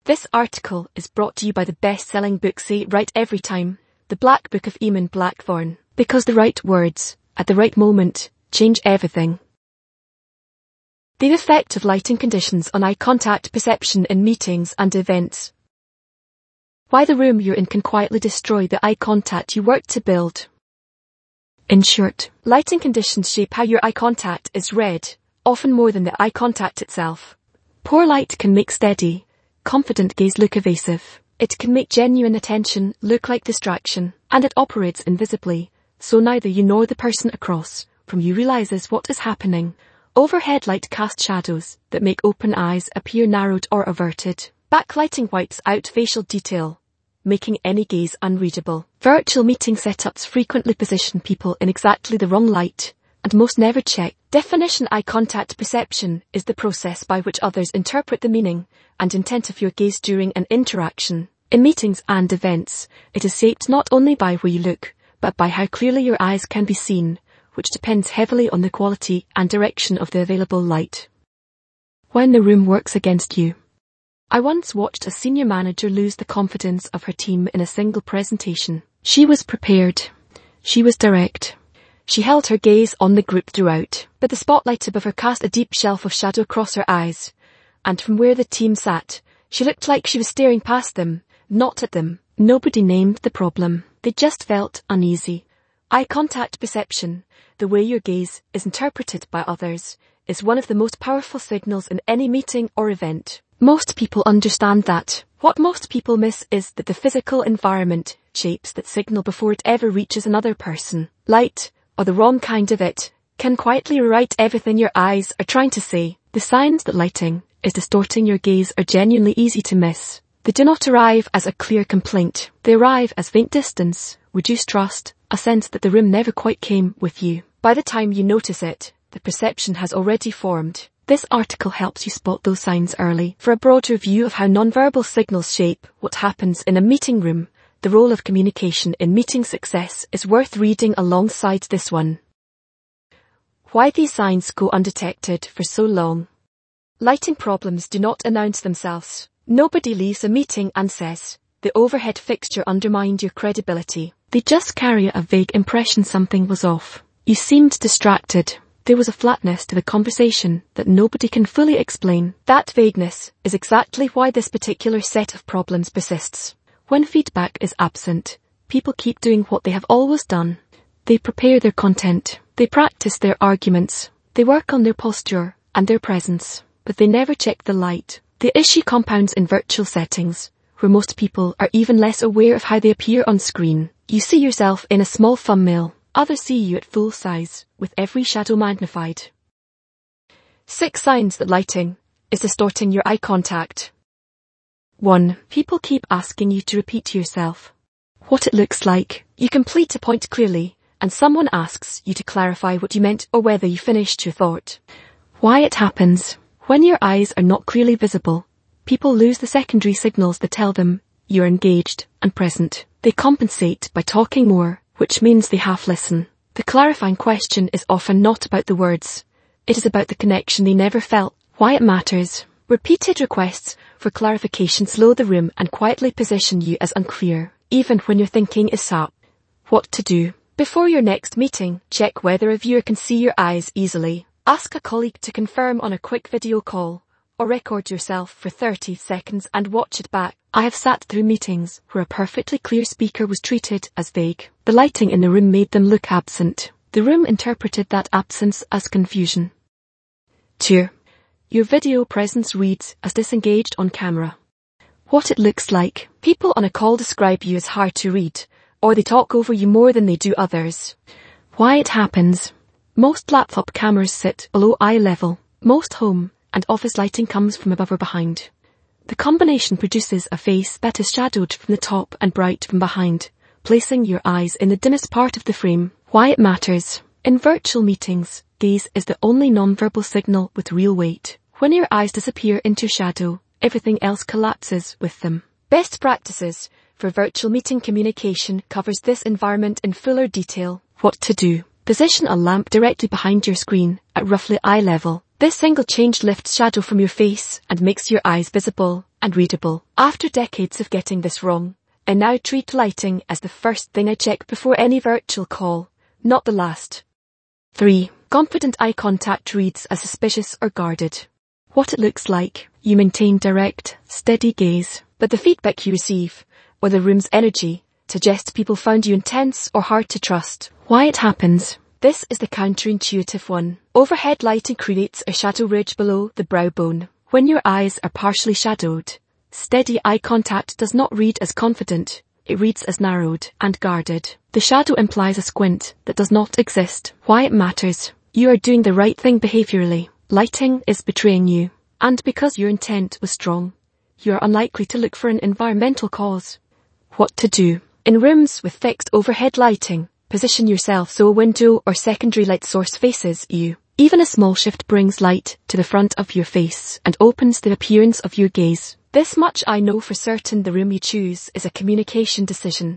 This article is brought to you by the best-selling book Say It Right Every Time, The Black Book of Eamon Blackthorne. Because the right words, at the right moment, change everything. The effect of lighting conditions on eye contact perception in meetings and events. Why the room you're in can quietly destroy the eye contact you worked to build. In short, lighting conditions shape how your eye contact is read, often more than the eye contact itself. Poor light can make steady, confident gaze look evasive. It can make genuine attention look like distraction, and it operates invisibly, so neither you nor the person across from you realizes what is happening. Overhead light casts shadows that make open eyes appear narrowed or averted. Backlighting wipes out facial detail, making any gaze unreadable. Virtual meeting setups frequently position people in exactly the wrong light, and most never check. Definition eye contact perception is the process by which others interpret the meaning and intent of your gaze during an interaction. In meetings and events, it is shaped not only by where you look, but by how clearly your eyes can be seen, which depends heavily on the quality and direction of the available light. When the room works against you. I once watched a senior manager lose the confidence of her team in a single presentation. She was prepared. She was direct. She held her gaze on the group throughout, but the spotlight above her cast a deep shelf of shadow across her eyes, and from where the team sat, she looked like she was staring past them, not at them. Nobody named the problem. They just felt uneasy. Eye contact perception, the way your gaze is interpreted by others, is one of the most powerful signals in any meeting or event. Most people understand that. What most people miss is that the physical environment shapes that signal before it ever reaches another person. Light, or the wrong kind of it, can quietly rewrite everything your eyes are trying to say. The signs that lighting is distorting your gaze are genuinely easy to miss. They do not arrive as a clear complaint. They arrive as faint distance, reduced trust, a sense that the room never quite came with you. By the time you notice it, the perception has already formed. This article helps you spot those signs early. For a broader view of how nonverbal signals shape what happens in a meeting room, the role of communication in meeting success is worth reading alongside this one. Why these signs go undetected for so long. Lighting problems do not announce themselves. Nobody leaves a meeting and says, "The overhead fixture undermined your credibility." They just carry a vague impression something was off. You seemed distracted. There was a flatness to the conversation that nobody can fully explain. That vagueness is exactly why this particular set of problems persists. When feedback is absent, people keep doing what they have always done. They prepare their content. They practice their arguments. They work on their posture and their presence, but they never check the light. The issue compounds in virtual settings, where most people are even less aware of how they appear on screen. You see yourself in a small thumbnail. Others see you at full size, with every shadow magnified. 6 signs that lighting is distorting your eye contact. 1. People keep asking you to repeat to yourself what it looks like. You complete a point clearly, and someone asks you to clarify what you meant or whether you finished your thought. Why it happens. When your eyes are not clearly visible, people lose the secondary signals that tell them you're engaged and present. They compensate by talking more, which means they half listen. The clarifying question is often not about the words. It is about the connection they never felt. Why it matters. Repeated requests for clarification slow the room and quietly position you as unclear, even when your thinking is sharp. What to do. Before your next meeting, check whether a viewer can see your eyes easily. Ask a colleague to confirm on a quick video call, or record yourself for 30 seconds and watch it back. I have sat through meetings where a perfectly clear speaker was treated as vague. The lighting in the room made them look absent. The room interpreted that absence as confusion. 2. Your video presence reads as disengaged on camera. What it looks like. People on a call describe you as hard to read, or they talk over you more than they do others. Why it happens. Most laptop cameras sit below eye level. Most home and office lighting comes from above or behind. The combination produces a face that is shadowed from the top and bright from behind, placing your eyes in the dimmest part of the frame. Why it matters. In virtual meetings, gaze is the only nonverbal signal with real weight. When your eyes disappear into shadow, everything else collapses with them. Best practices for virtual meeting communication covers this environment in fuller detail. What to do. Position a lamp directly behind your screen at roughly eye level. This single change lifts shadow from your face and makes your eyes visible and readable. After decades of getting this wrong, I now treat lighting as the first thing I check before any virtual call, not the last. 3. Confident eye contact reads as suspicious or guarded. What it looks like, you maintain direct, steady gaze, but the feedback you receive, or the room's energy, suggests people found you intense or hard to trust. Why it happens? This is the counterintuitive one. Overhead lighting creates a shadow ridge below the brow bone. When your eyes are partially shadowed, steady eye contact does not read as confident, it reads as narrowed and guarded. The shadow implies a squint that does not exist. Why it matters? You are doing the right thing behaviorally. Lighting is betraying you. And because your intent was strong, you are unlikely to look for an environmental cause. What to do? In rooms with fixed overhead lighting, position yourself so a window or secondary light source faces you. Even a small shift brings light to the front of your face and opens the appearance of your gaze. This much I know for certain: the room you choose is a communication decision.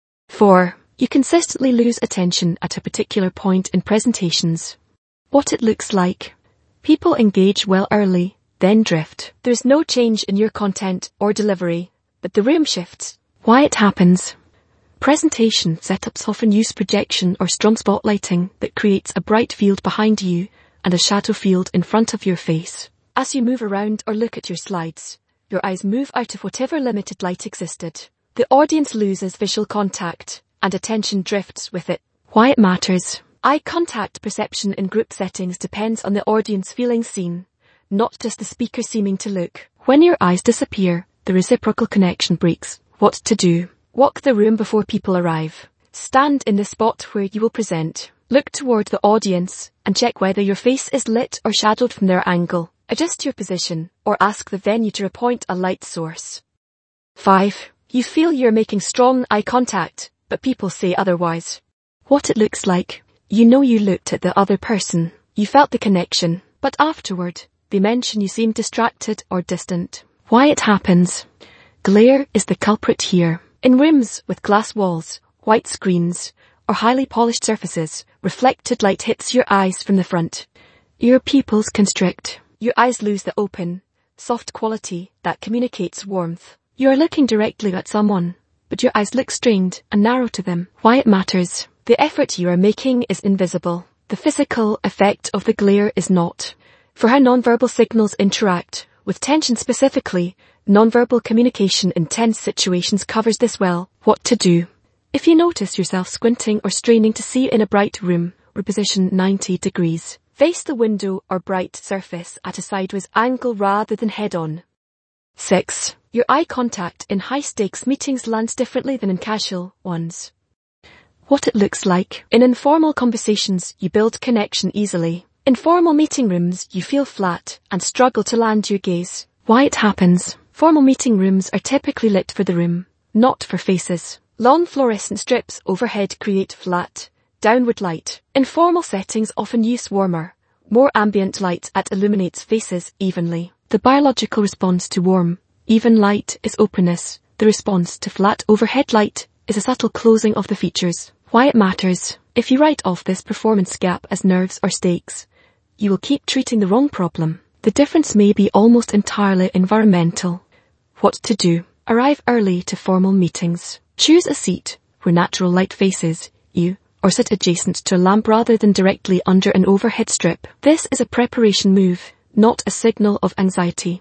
4. You consistently lose attention at a particular point in presentations. What it looks like. People engage well early, then drift. There's no change in your content or delivery, but the room shifts. Why it happens? Presentation setups often use projection or strong spotlighting that creates a bright field behind you and a shadow field in front of your face. As you move around or look at your slides, your eyes move out of whatever limited light existed. The audience loses visual contact, and attention drifts with it. Why it matters? Eye contact perception in group settings depends on the audience feeling seen, not just the speaker seeming to look. When your eyes disappear, the reciprocal connection breaks. What to do? Walk the room before people arrive. Stand in the spot where you will present. Look toward the audience and check whether your face is lit or shadowed from their angle. Adjust your position or ask the venue to appoint a light source. 5. You feel you're making strong eye contact, but people say otherwise. What it looks like. You know you looked at the other person. You felt the connection, but afterward, they mention you seem distracted or distant. Why it happens? Glare is the culprit here. In rooms with glass walls, white screens, or highly polished surfaces, reflected light hits your eyes from the front. Your pupils constrict. Your eyes lose the open, soft quality that communicates warmth. You are looking directly at someone, but your eyes look strained and narrow to them. Why it matters? The effort you are making is invisible. The physical effect of the glare is not. For how nonverbal signals interact, with tension specifically, nonverbal communication in tense situations covers this well. What to do? If you notice yourself squinting or straining to see in a bright room, reposition 90 degrees. Face the window or bright surface at a sideways angle rather than head-on. 6. Your eye contact in high-stakes meetings lands differently than in casual ones. What it looks like. In informal conversations, you build connection easily. In formal meeting rooms, you feel flat and struggle to land your gaze. Why it happens? Formal meeting rooms are typically lit for the room, not for faces. Long fluorescent strips overhead create flat, downward light. Informal settings often use warmer, more ambient light that illuminates faces evenly. The biological response to warm, even light is openness. The response to flat overhead light is a subtle closing of the features. Why it matters? If you write off this performance gap as nerves or stakes, you will keep treating the wrong problem. The difference may be almost entirely environmental. What to do? Arrive early to formal meetings. Choose a seat where natural light faces you, or sit adjacent to a lamp rather than directly under an overhead strip. This is a preparation move, not a signal of anxiety.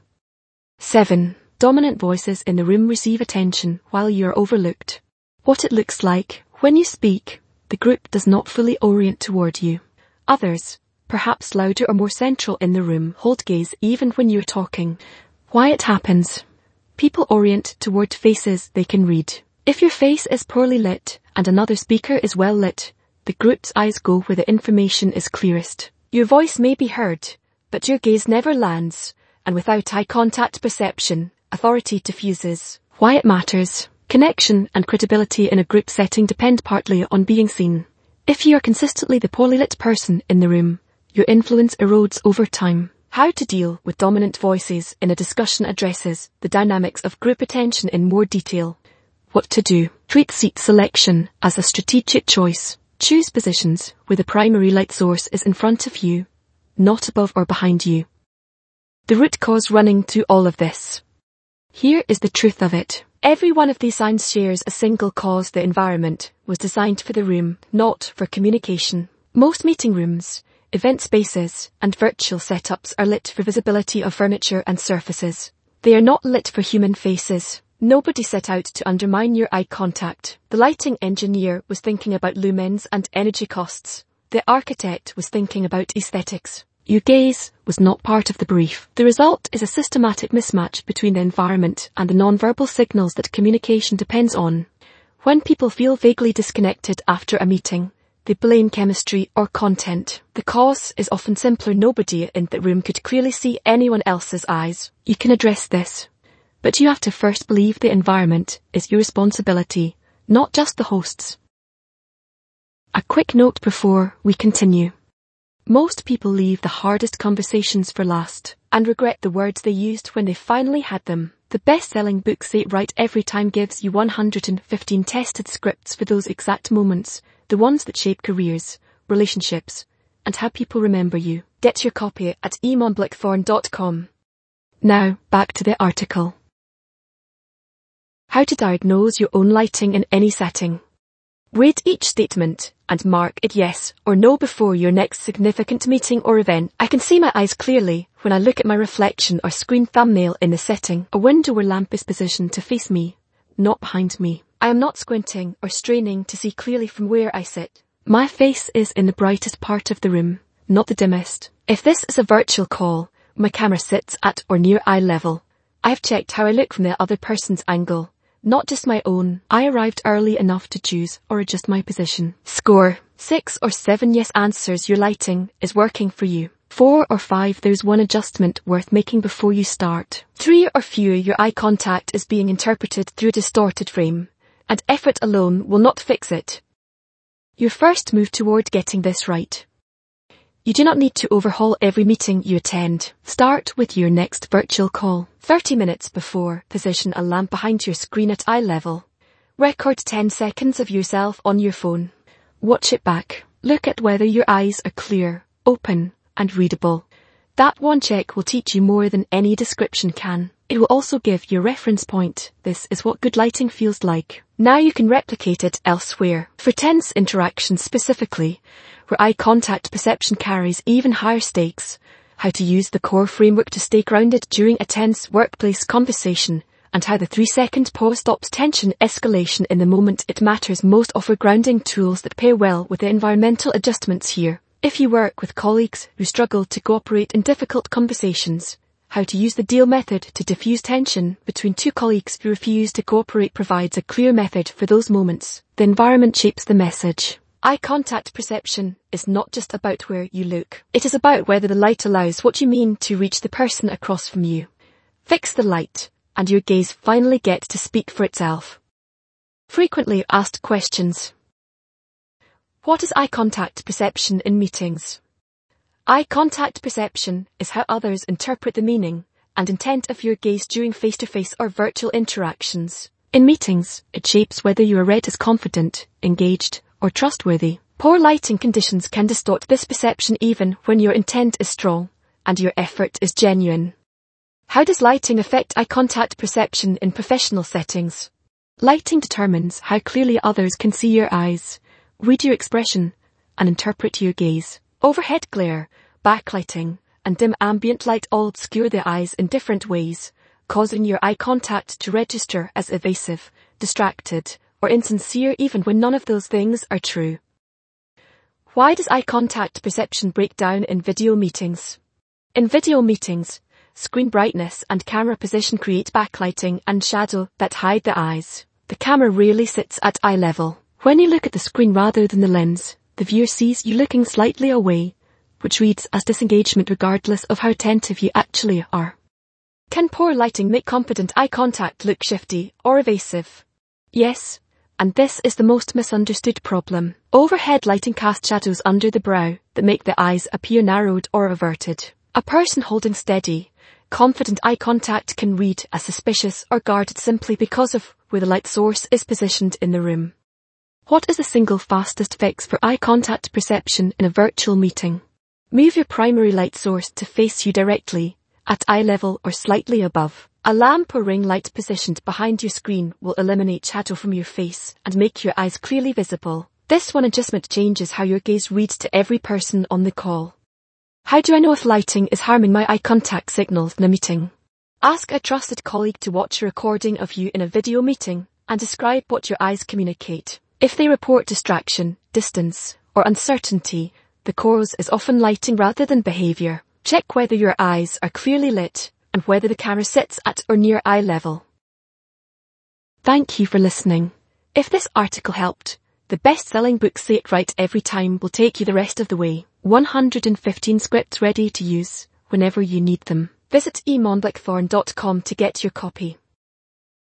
7. Dominant voices in the room receive attention while you are overlooked. What it looks like. When you speak, the group does not fully orient toward you. Others, perhaps louder or more central in the room, hold gaze even when you're talking. Why it happens? People orient toward faces they can read. If your face is poorly lit and another speaker is well lit, the group's eyes go where the information is clearest. Your voice may be heard, but your gaze never lands, and without eye contact perception, authority diffuses. Why it matters? Connection and credibility in a group setting depend partly on being seen. If you are consistently the poorly lit person in the room, your influence erodes over time. How to deal with dominant voices in a discussion addresses the dynamics of group attention in more detail. What to do? Treat seat selection as a strategic choice. Choose positions where the primary light source is in front of you, not above or behind you. The root cause running through all of this. Here is the truth of it. Every one of these signs shares a single cause. The environment was designed for the room, not for communication. Most meeting rooms, event spaces, and virtual setups are lit for visibility of furniture and surfaces. They are not lit for human faces. Nobody set out to undermine your eye contact. The lighting engineer was thinking about lumens and energy costs. The architect was thinking about aesthetics. Your gaze was not part of the brief. The result is a systematic mismatch between the environment and the non-verbal signals that communication depends on. When people feel vaguely disconnected after a meeting, they blame chemistry or content. The cause is often simpler. Nobody in the room could clearly see anyone else's eyes. You can address this, but you have to first believe the environment is your responsibility, not just the host's. A quick note before we continue. Most people leave the hardest conversations for last and regret the words they used when they finally had them. The best-selling book Say It Right Every Time gives you 115 tested scripts for those exact moments, the ones that shape careers, relationships, and how people remember you. Get your copy at eamonblackthorn.com. Now, back to the article. How to diagnose your own lighting in any setting. Read each statement and mark it yes or no before your next significant meeting or event. I can see my eyes clearly when I look at my reflection or screen thumbnail in the setting. A window or lamp is positioned to face me, not behind me. I am not squinting or straining to see clearly from where I sit. My face is in the brightest part of the room, not the dimmest. If this is a virtual call, my camera sits at or near eye level. I have checked how I look from the other person's angle, not just my own. I arrived early enough to choose or adjust my position. Score 6 or 7 yes answers. Your lighting is working for you. 4 or 5 there's one adjustment worth making before you start. 3 or fewer your eye contact is being interpreted through a distorted frame, and effort alone will not fix it. Your first move toward getting this right. You do not need to overhaul every meeting you attend. Start with your next virtual call. 30 minutes before, position a lamp behind your screen at eye level. Record 10 seconds of yourself on your phone. Watch it back. Look at whether your eyes are clear, open, and readable. That one check will teach you more than any description can. It will also give you a reference point. This is what good lighting feels like. Now you can replicate it elsewhere. For tense interactions specifically, where eye contact perception carries even higher stakes, how to use the core framework to stay grounded during a tense workplace conversation, and how the 3-second pause stops tension escalation in the moment it matters most. Offer grounding tools that pair well with the environmental adjustments here. If you work with colleagues who struggle to cooperate in difficult conversations, how to use the deal method to diffuse tension between two colleagues who refuse to cooperate provides a clear method for those moments. The environment shapes the message. Eye contact perception is not just about where you look. It is about whether the light allows what you mean to reach the person across from you. Fix the light, and your gaze finally gets to speak for itself. Frequently asked questions. What is eye contact perception in meetings? Eye contact perception is how others interpret the meaning and intent of your gaze during face-to-face or virtual interactions. In meetings, it shapes whether you are read as confident, engaged, or trustworthy. Poor lighting conditions can distort this perception even when your intent is strong and your effort is genuine. How does lighting affect eye contact perception in professional settings? Lighting determines how clearly others can see your eyes, read your expression, and interpret your gaze. Overhead glare, backlighting, and dim ambient light all obscure the eyes in different ways, causing your eye contact to register as evasive, distracted, or insincere even when none of those things are true. Why does eye contact perception break down in video meetings? In video meetings, screen brightness and camera position create backlighting and shadow that hide the eyes. The camera rarely sits at eye level. When you look at the screen rather than the lens, the viewer sees you looking slightly away, which reads as disengagement regardless of how attentive you actually are. Can poor lighting make confident eye contact look shifty or evasive? Yes, and this is the most misunderstood problem. Overhead lighting casts shadows under the brow that make the eyes appear narrowed or averted. A person holding steady, confident eye contact can read as suspicious or guarded simply because of where the light source is positioned in the room. What is the single fastest fix for eye contact perception in a virtual meeting? Move your primary light source to face you directly, at eye level or slightly above. A lamp or ring light positioned behind your screen will eliminate shadow from your face and make your eyes clearly visible. This one adjustment changes how your gaze reads to every person on the call. How do I know if lighting is harming my eye contact signals in a meeting? Ask a trusted colleague to watch a recording of you in a video meeting and describe what your eyes communicate. If they report distraction, distance, or uncertainty, the cause is often lighting rather than behavior. Check whether your eyes are clearly lit and whether the camera sits at or near eye level. Thank you for listening. If this article helped, the best-selling book Say It Right Every Time will take you the rest of the way. 115 scripts ready to use whenever you need them. Visit emonblackthorn.com to get your copy.